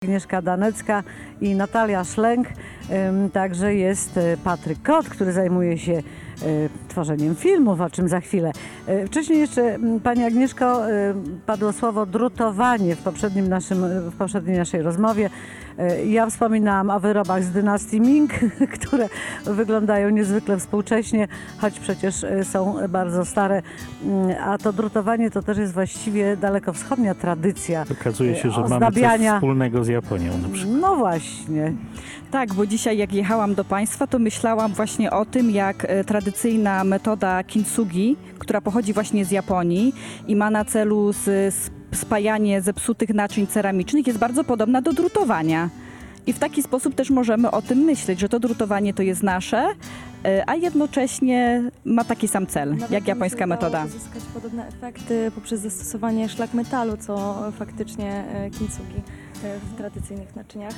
Agnieszka Danecka i Natalia Szlęk. Także jest Patryk Kot, który zajmuje się tworzeniem filmów, o czym za chwilę. Wcześniej jeszcze, Pani Agnieszko, padło słowo drutowanie w poprzedniej naszej rozmowie. Ja wspominałam o wyrobach z dynastii Ming, które wyglądają niezwykle współcześnie, choć przecież są bardzo stare. A to drutowanie to też jest właściwie dalekowschodnia tradycja. Okazuje się, że mamy coś wspólnego z Japonią na przykład. No właśnie. Tak, bo dzisiaj jak jechałam do Państwa, to myślałam właśnie o tym, jak tradycyjna metoda kintsugi, która pochodzi właśnie z Japonii i ma na celu spajanie zepsutych naczyń ceramicznych, jest bardzo podobna do drutowania. I w taki sposób też możemy o tym myśleć, że to drutowanie to jest nasze, a jednocześnie ma taki sam cel, Nawet jak japońska metoda. Uzyskać podobne efekty poprzez zastosowanie szlak metalu, co faktycznie kintsugi w tradycyjnych naczyniach.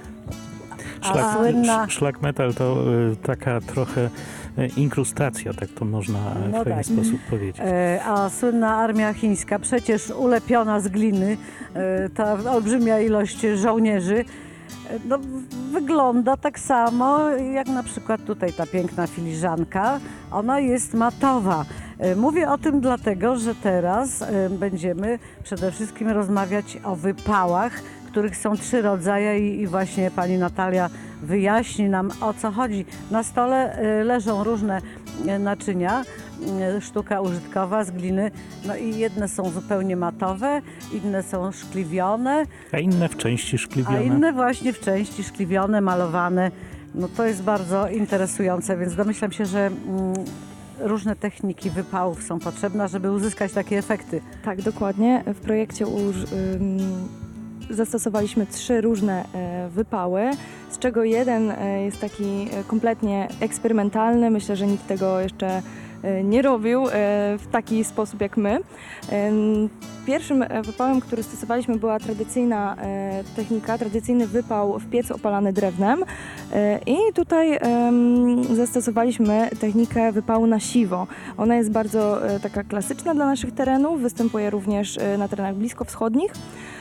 Szlak metal to taka trochę inkrustacja, tak to można w pewien sposób powiedzieć. A słynna armia chińska, przecież ulepiona z gliny, ta olbrzymia ilość żołnierzy, no, wygląda tak samo jak na przykład tutaj ta piękna filiżanka. Ona jest matowa. Mówię o tym dlatego, że teraz będziemy przede wszystkim rozmawiać o wypałach, których są 3 rodzaje i właśnie Pani Natalia wyjaśni nam, o co chodzi. Na stole leżą różne naczynia, sztuka użytkowa z gliny, no i jedne są zupełnie matowe, inne są szkliwione. A inne w części szkliwione. A inne właśnie w części szkliwione, malowane. No to jest bardzo interesujące, więc domyślam się, że różne techniki wypałów są potrzebne, żeby uzyskać takie efekty. Tak, dokładnie. W projekcie zastosowaliśmy 3 różne wypały, z czego jeden jest taki kompletnie eksperymentalny. Myślę, że nikt tego jeszcze nie robił w taki sposób jak my. Pierwszym wypałem, który stosowaliśmy, była tradycyjna technika, tradycyjny wypał w piecu opalany drewnem i tutaj zastosowaliśmy technikę wypału na siwo. Ona jest bardzo taka klasyczna dla naszych terenów, występuje również na terenach bliskowschodnich.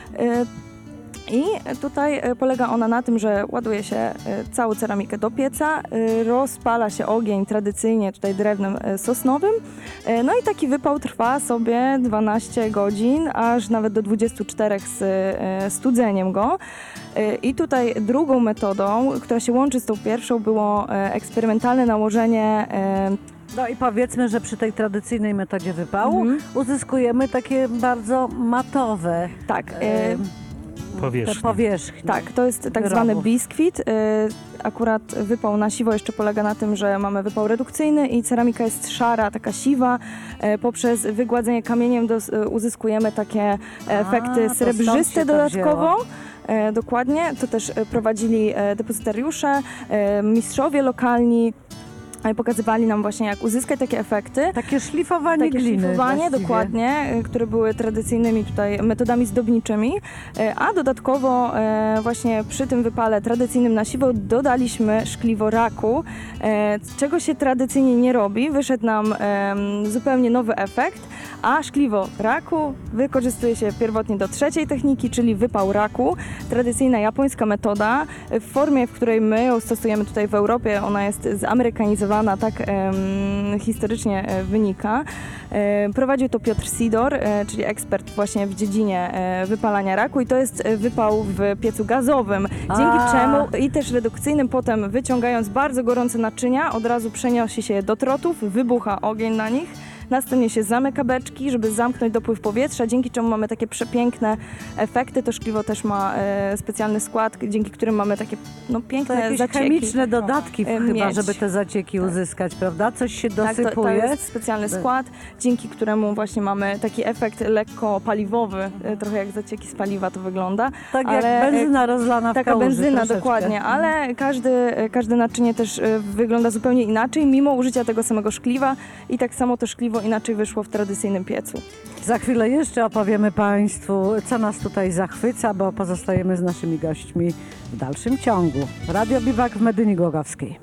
I tutaj polega ona na tym, że ładuje się całą ceramikę do pieca, rozpala się ogień tradycyjnie tutaj drewnem sosnowym, no i taki wypał trwa sobie 12 godzin, aż nawet do 24 z studzeniem go. I tutaj drugą metodą, która się łączy z tą pierwszą, było eksperymentalne nałożenie. No i powiedzmy, że przy tej tradycyjnej metodzie wypału uzyskujemy takie bardzo matowe powierzchnie. Tak, to jest tak zwany biskwit. Akurat wypał na siwo jeszcze polega na tym, że mamy wypał redukcyjny i ceramika jest szara, taka siwa. Poprzez wygładzenie kamieniem uzyskujemy takie efekty srebrzyste dodatkowo. Dokładnie, to też prowadzili depozytariusze, mistrzowie lokalni. Pokazywali nam właśnie, jak uzyskać takie efekty. Takie szlifowanie gliny. Szlifowanie, dokładnie, które były tradycyjnymi tutaj metodami zdobniczymi. A dodatkowo właśnie przy tym wypale tradycyjnym na siwo dodaliśmy szkliwo raku, czego się tradycyjnie nie robi. Wyszedł nam zupełnie nowy efekt, a szkliwo raku wykorzystuje się pierwotnie do 3. techniki, czyli wypał raku. Tradycyjna japońska metoda w formie, w której my ją stosujemy tutaj w Europie. Ona jest zamerykanizowana, tak historycznie wynika. Prowadził to Piotr Sidor, czyli ekspert właśnie w dziedzinie wypalania raku i to jest wypał w piecu gazowym, dzięki czemu i też redukcyjnym, potem wyciągając bardzo gorące naczynia, od razu przenosi się je do trotów, wybucha ogień na nich. Następnie się zamyka beczki, żeby zamknąć dopływ powietrza, dzięki czemu mamy takie przepiękne efekty. To szkliwo też ma specjalny skład, dzięki którym mamy takie piękne jakieś zacieki. Chemiczne dodatki chyba, żeby te zacieki uzyskać, prawda? Coś się dosypuje. Tak, to jest specjalny skład, dzięki któremu właśnie mamy taki efekt lekko paliwowy, trochę jak zacieki z paliwa to wygląda. Tak jak benzyna rozlana w Taka kałuży benzyna, troszeczkę. dokładnie, ale każde naczynie też wygląda zupełnie inaczej, mimo użycia tego samego szkliwa i tak samo to szkliwo inaczej wyszło w tradycyjnym piecu. Za chwilę jeszcze opowiemy Państwu, co nas tutaj zachwyca, bo pozostajemy z naszymi gośćmi w dalszym ciągu. Radio Biwak w Medyni Głogowskiej.